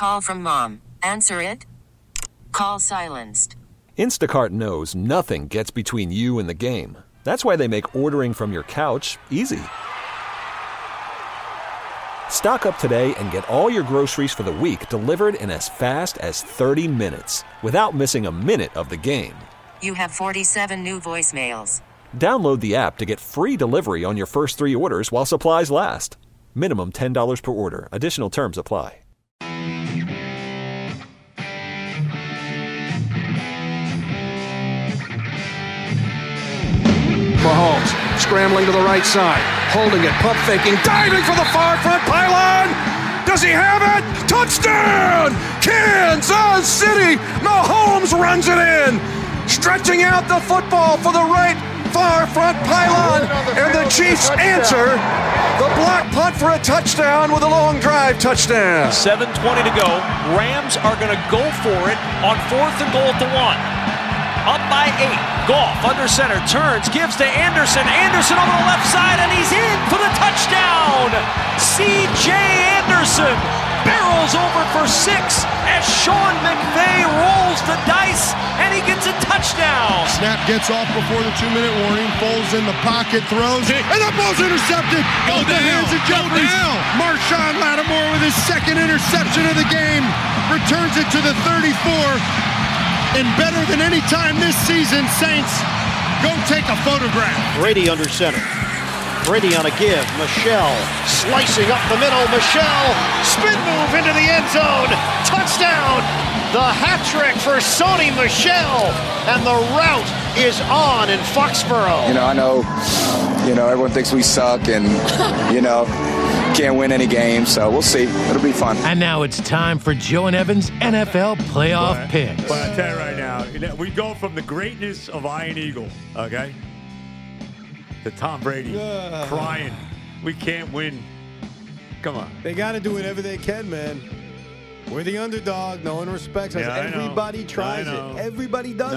Call from mom. Answer it. Call silenced. Instacart knows nothing gets between you and the game. That's why they make ordering from your couch easy. Stock up today and get all your groceries for the week delivered in as fast as 30 minutes without missing a minute of the game. You have 47 new voicemails. Download the app to get free delivery on your first 3 orders while supplies last. Minimum $10 per order. Additional terms apply. Mahomes scrambling to the right side, holding it, pump faking, diving for the far front pylon. Does he have it? Touchdown! Kansas City! Mahomes runs it in, stretching out the football for the right far front pylon, and the Chiefs answer the block punt for a touchdown with a long drive touchdown. 7:20 to go. Rams are going to go for it on 4th and goal at the 1. Up by 8. Goff under center, turns, gives to Anderson. Anderson over the left side, and he's in for the touchdown. C.J. Anderson barrels over for 6 as Sean McVay rolls the dice, and he gets a touchdown. Snap gets off before the 2-minute warning. Foles in the pocket, throws, and the ball's intercepted. Go down. The hands of Jeffries. Marshawn Lattimore with his second interception of the game returns it to the 34. And better than any time this season, Saints, go take a photograph. Brady under center. Brady on a give. Michel slicing up the middle. Michel, spin move into the end zone. Touchdown. The hat trick for Sony Michel. And the route is on in Foxborough. I know, everyone thinks we suck and, can't win any games, so we'll see. It'll be fun. And now it's time for Joe and Evan's NFL playoff picks. But I'll tell you right now, we go from the greatness of Iron Eagle, okay, to Tom Brady crying, we can't win. Come on. They got to do whatever they can, man. We're the underdog. No one respects us. Everybody tries it. Everybody does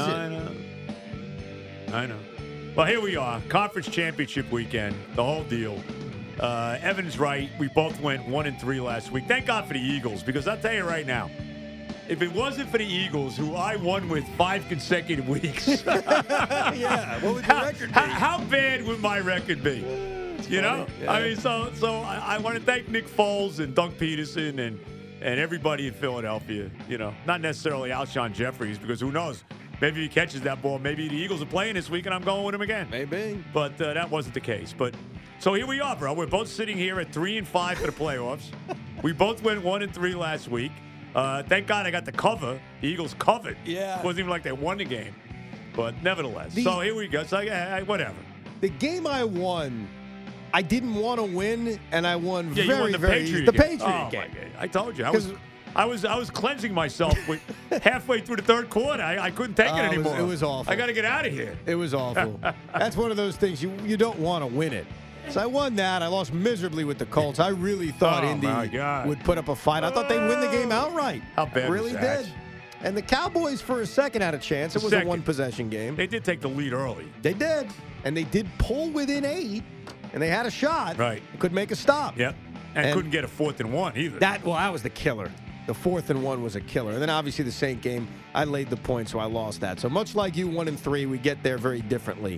it. I know. Well, here we are. Conference championship weekend. The whole deal. Evan's right. We both went 1-3 last week. Thank God for the Eagles, because I'll tell you right now, if it wasn't for the Eagles, who I won with 5 consecutive weeks, yeah, what would your record be? How bad would my record be? Yeah. I mean, so I want to thank Nick Foles and Doug Peterson and everybody in Philadelphia. Not necessarily Alshon Jeffries, because who knows? Maybe he catches that ball. Maybe the Eagles are playing this week, and I'm going with him again. Maybe. But that wasn't the case. But so here we are, bro. We're both sitting here at 3-5 for the playoffs. We both went 1-3 last week. Thank God I got the cover. The Eagles covered. Yeah. It wasn't even like they won the game. But nevertheless. So here we go. So whatever. The game I won, I didn't want to win, and I won you won the Patriot game. game. I told you. I was cleansing myself halfway through the third quarter. I couldn't take it anymore. It was awful. I got to get out of here. It was awful. That's one of those things you don't want to win it. So I won that. I lost miserably with the Colts. I really thought Indy would put up a fight. I thought they'd win the game outright. How bad really was that? Did. And the Cowboys, for a second, had a chance. It was a one-possession game. They did take the lead early. They did. And they did pull within 8, and they had a shot. Right. Couldn't make a stop. Yep. And couldn't get a 4th and 1 either. That was the killer. The 4th and 1 was a killer. And then, obviously, the Saint game, I laid the point, so I lost that. So much like you, 1-3, we get there very differently.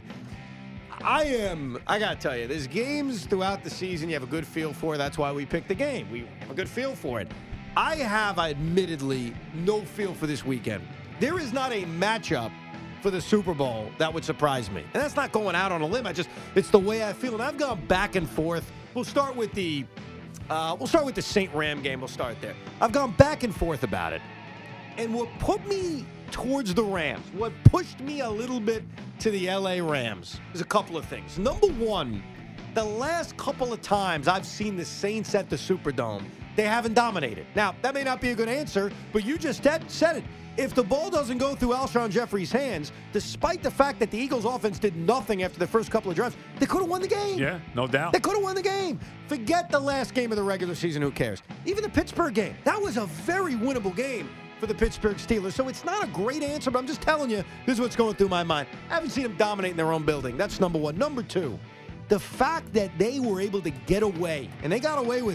I got to tell you, there's games throughout the season you have a good feel for. That's why we picked the game. We have a good feel for it. I have, admittedly, no feel for this weekend. There is not a matchup for the Super Bowl that would surprise me. And that's not going out on a limb. It's the way I feel. And I've gone back and forth. We'll start with the Saint Ram game. We'll start there. I've gone back and forth about it. And what put me towards the Rams, what pushed me a little bit to the LA Rams, is a couple of things. Number one, the last couple of times I've seen the Saints at the Superdome, they haven't dominated. Now, that may not be a good answer, but you just said it. If the ball doesn't go through Alshon Jeffries' hands, despite the fact that the Eagles' offense did nothing after the first couple of drives, they could have won the game. Yeah, no doubt. They could have won the game. Forget the last game of the regular season. Who cares? Even the Pittsburgh game. That was a very winnable game for the Pittsburgh Steelers. So it's not a great answer, but I'm just telling you, this is what's going through my mind. I haven't seen them dominate in their own building. That's number one. Number two, the fact that they were able to get away, and they got away with it,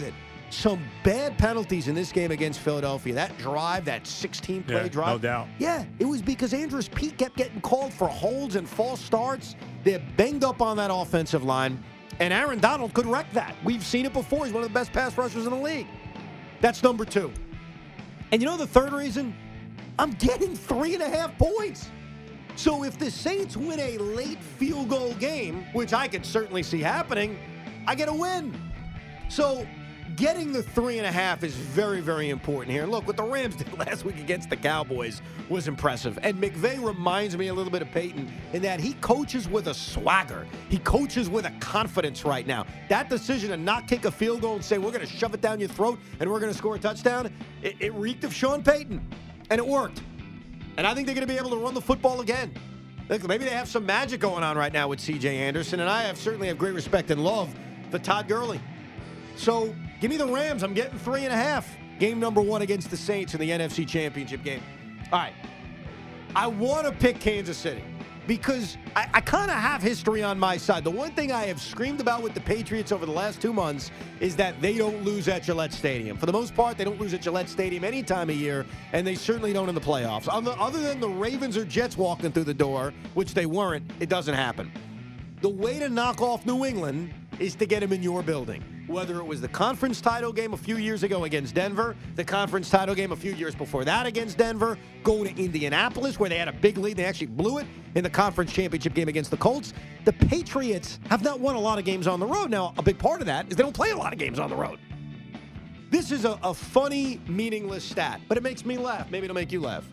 some bad penalties in this game against Philadelphia. That drive, that 16-play drive. No doubt. Yeah, it was because Andrus Peat kept getting called for holds and false starts. They're banged up on that offensive line, and Aaron Donald could wreck that. We've seen it before. He's one of the best pass rushers in the league. That's number 2. And you know the third reason? I'm getting 3.5 points. So if the Saints win a late field goal game, which I could certainly see happening, I get a win. So getting the 3.5 is very, very important here. And look, what the Rams did last week against the Cowboys was impressive. And McVay reminds me a little bit of Peyton in that he coaches with a swagger. He coaches with a confidence right now. That decision to not kick a field goal and say, we're going to shove it down your throat and we're going to score a touchdown, it reeked of Sean Payton. And it worked. And I think they're going to be able to run the football again. Look, maybe they have some magic going on right now with C.J. Anderson. And I certainly have great respect and love for Todd Gurley. So give me the Rams. I'm getting 3.5. Game number 1 against the Saints in the NFC Championship game. All right. I want to pick Kansas City because I kind of have history on my side. The one thing I have screamed about with the Patriots over the last 2 months is that they don't lose at Gillette Stadium. For the most part, they don't lose at Gillette Stadium any time of year, and they certainly don't in the playoffs. Other than the Ravens or Jets walking through the door, which they weren't, it doesn't happen. The way to knock off New England is to get them in your building. Whether it was the conference title game a few years ago against Denver, the conference title game a few years before that against Denver, going to Indianapolis where they had a big lead, they actually blew it in the conference championship game against the Colts. The Patriots have not won a lot of games on the road. Now, a big part of that is they don't play a lot of games on the road. This is a funny, meaningless stat, but it makes me laugh. Maybe it'll make you laugh.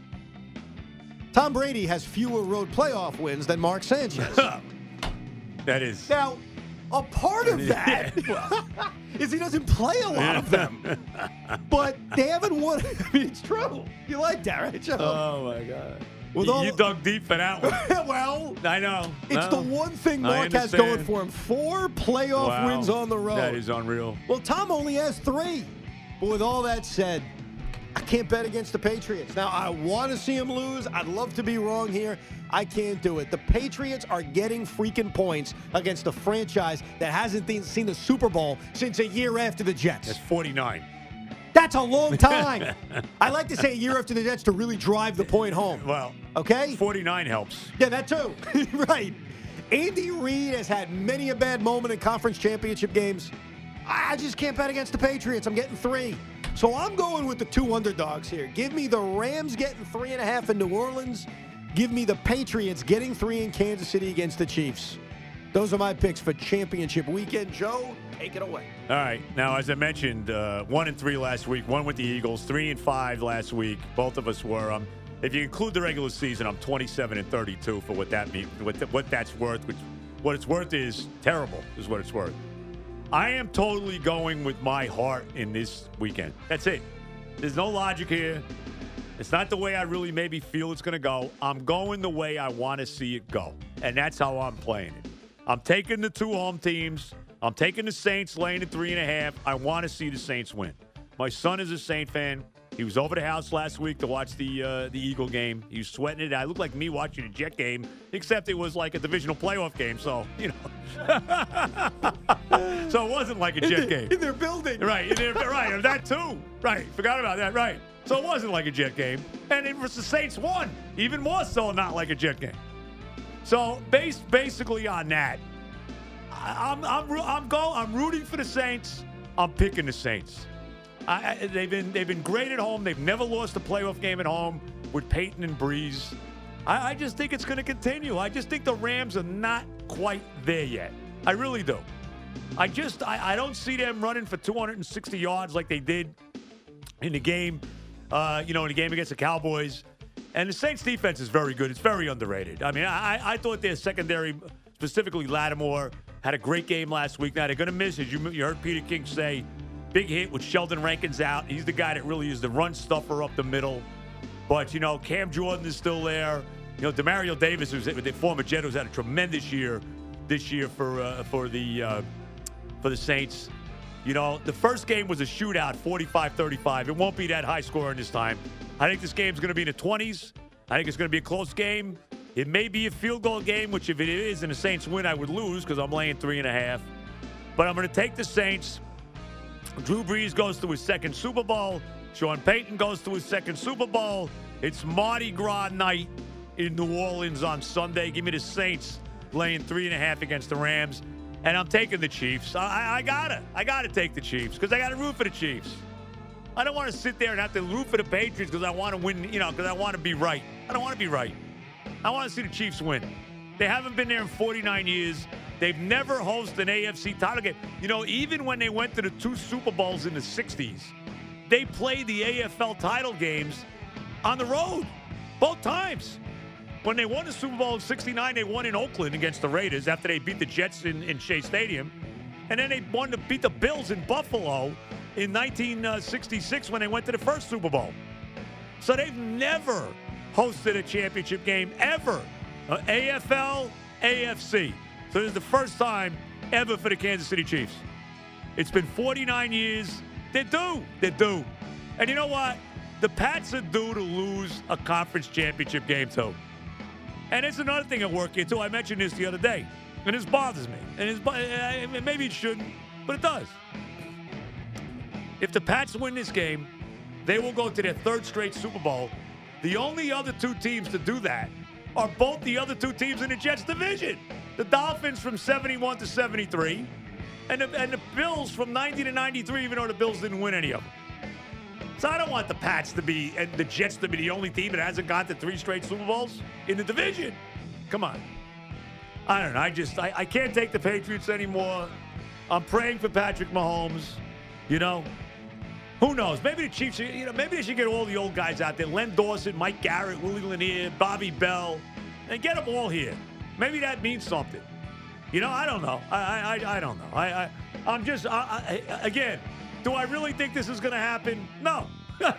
Tom Brady has fewer road playoff wins than Mark Sanchez. That is. Now, a part of that is he doesn't play a lot of them. But they haven't won. I mean, it's true. You like that, right, Joe? Oh, my God. You You dug deep for that one. Well, I know. It's the one thing Mark has going for him. 4 playoff wins on the road. That is unreal. Well, Tom only has 3. But with all that said, I can't bet against the Patriots. Now, I want to see them lose. I'd love to be wrong here. I can't do it. The Patriots are getting freaking points against a franchise that hasn't seen the Super Bowl since a year after the Jets. That's 49. That's a long time. I like to say a year after the Jets to really drive the point home. Well, okay? 49 helps. Yeah, that too. Right. Andy Reid has had many a bad moment in conference championship games. I just can't bet against the Patriots. I'm getting 3. So I'm going with the 2 underdogs here. Give me the Rams getting 3.5 in New Orleans. Give me the Patriots getting 3 in Kansas City against the Chiefs. Those are my picks for championship weekend. Joe, take it away. All right. Now, as I mentioned, 1-3 last week. 1 with the Eagles. 3-5 last week. Both of us were. If you include the regular season, I'm 27-32 for what that means. What that's worth. Which what it's worth is terrible. Is what it's worth. I am totally going with my heart in this weekend. That's it. There's no logic here. It's not the way I really maybe feel it's going to go. I'm going the way I want to see it go. And that's how I'm playing it. I'm taking the 2 home teams. I'm taking the Saints laying at 3.5. I want to see the Saints win. My son is a Saint fan. He was over the house last week to watch the Eagle game. He was sweating it. I looked like me watching a Jet game, except it was like a divisional playoff game. So, you know. So it wasn't like a Jet game. In their building. Right. Right. That too. Right. Forgot about that. Right. So it wasn't like a Jet game. And it was the Saints won. Even more so not like a Jet game. So basically on that, I'm rooting for the Saints. I'm picking the Saints. They've been great at home. They've never lost a playoff game at home with Peyton and Breeze. I just think it's going to continue. I just think the Rams are not quite there yet. I really do. I don't see them running for 260 yards like they did in the game, in the game against the Cowboys. And the Saints defense is very good. It's very underrated. I mean, I thought their secondary, specifically Lattimore, had a great game last week. Now, they're going to miss, as you heard Peter King say, big hit with Sheldon Rankins out. He's the guy that really is the run stuffer up the middle. But, Cam Jordan is still there. Demario Davis, who's the former Jet, who's had a tremendous year this year for the Saints. The first game was a shootout, 45-35. It won't be that high scoring this time. I think this game's going to be in the 20s. I think it's going to be a close game. It may be a field goal game, which if it is and the Saints win, I would lose because I'm laying 3.5. But I'm going to take the Saints. Drew Brees goes to his second Super Bowl. Sean Payton goes to his second Super Bowl. It's Mardi Gras night in New Orleans on Sunday. Give me the Saints laying 3.5 against the Rams. And I'm taking the Chiefs. I gotta take the Chiefs because I got to root for the Chiefs. I don't want to sit there and have to root for the Patriots because I want to win, because I want to be right. I don't want to be right. I want to see the Chiefs win. They haven't been there in 49 years. They've never hosted an AFC title game. Even when they went to the 2 Super Bowls in the 60s, they played the AFL title games on the road, both times. When they won the Super Bowl in 69, they won in Oakland against the Raiders after they beat the Jets in Shea Stadium. And then they won to beat the Bills in Buffalo in 1966 when they went to the first Super Bowl. So they've never hosted a championship game ever. AFL, AFC. So this is the first time ever for the Kansas City Chiefs. It's been 49 years. They're due. They're due. And you know what? The Pats are due to lose a conference championship game, too. And it's another thing at work here, too. I mentioned this the other day, and this bothers me. And maybe it shouldn't, but it does. If the Pats win this game, they will go to their 3rd straight Super Bowl. The only other 2 teams to do that are both the other 2 teams in the Jets division. The Dolphins from 71 to 73, and the Bills from 90 to 93, even though the Bills didn't win any of them. So I don't want the Pats to be, and the Jets to be the only team that hasn't gone to 3 straight Super Bowls in the division. Come on. I don't know. I can't take the Patriots anymore. I'm praying for Patrick Mahomes. Who knows? Maybe the Chiefs, maybe they should get all the old guys out there. Len Dawson, Mike Garrett, Willie Lanier, Bobby Bell, and get them all here. Maybe that means something. I don't know. I don't know. I'm just, again, do I really think this is going to happen? No. No,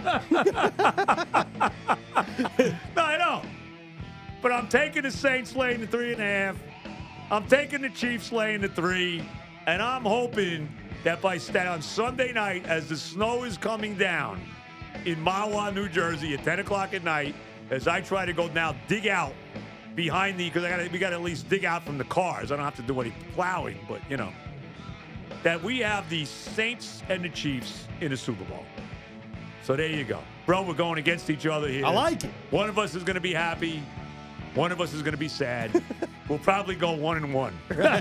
I don't. But I'm taking the Saints laying the 3.5. I'm taking the Chiefs laying the 3. And I'm hoping that on Sunday night, as the snow is coming down in Mahwah, New Jersey at 10 o'clock at night, as I try to go now dig out behind because we got to at least dig out from the cars. I don't have to do any plowing, but, that we have the Saints and the Chiefs in the Super Bowl. So there you go. Bro, we're going against each other here. I like it. One of us is going to be happy. One of us is going to be sad. We'll probably go 1-1.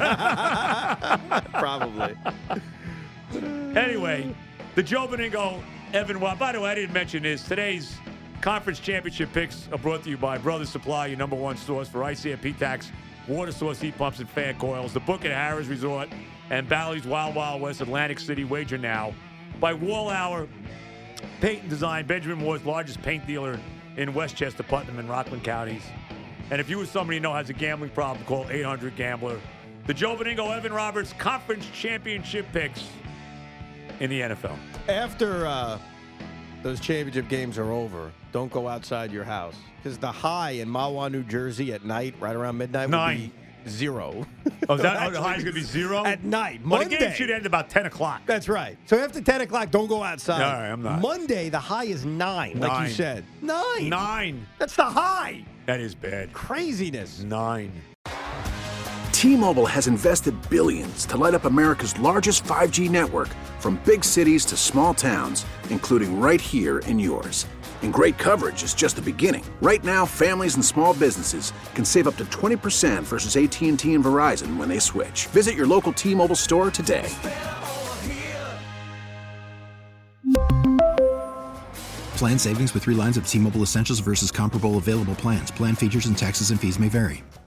Probably. Anyway, the Joe Beningo, Evan Wild. By the way, I didn't mention this. Today's conference championship picks are brought to you by Brothers Supply, your #1 source for IC and P-Tax, water source, heat pumps, and fan coils. The Book at Harrah's Resort and Bally's Wild Wild West, Atlantic City. Wager now. By Wall Hour, Paint and Design, Benjamin Moore's largest paint dealer in Westchester, Putnam, and Rockland counties. And if you or somebody you know has a gambling problem, call 800-GAMBLER. The Joe Beningo, Evan Roberts conference championship picks in the NFL. After those championship games are over, don't go outside your house. Because the high in Mahwah, New Jersey at night, right around midnight, will be 0. Oh, is that the high is going to be 0? At night. Well, Monday. the game should end about 10 o'clock. That's right. So after 10 o'clock, don't go outside. All right, I'm not. Monday, the high is 9, like you said. 9. 9. That's the high. That is bad. Craziness. 9. T-Mobile has invested billions to light up America's largest 5G network, from big cities to small towns, including right here in yours. And great coverage is just the beginning. Right now, families and small businesses can save up to 20% versus AT&T and Verizon when they switch. Visit your local T-Mobile store today. Plan savings with 3 lines of T-Mobile Essentials versus comparable available plans. Plan features and taxes and fees may vary.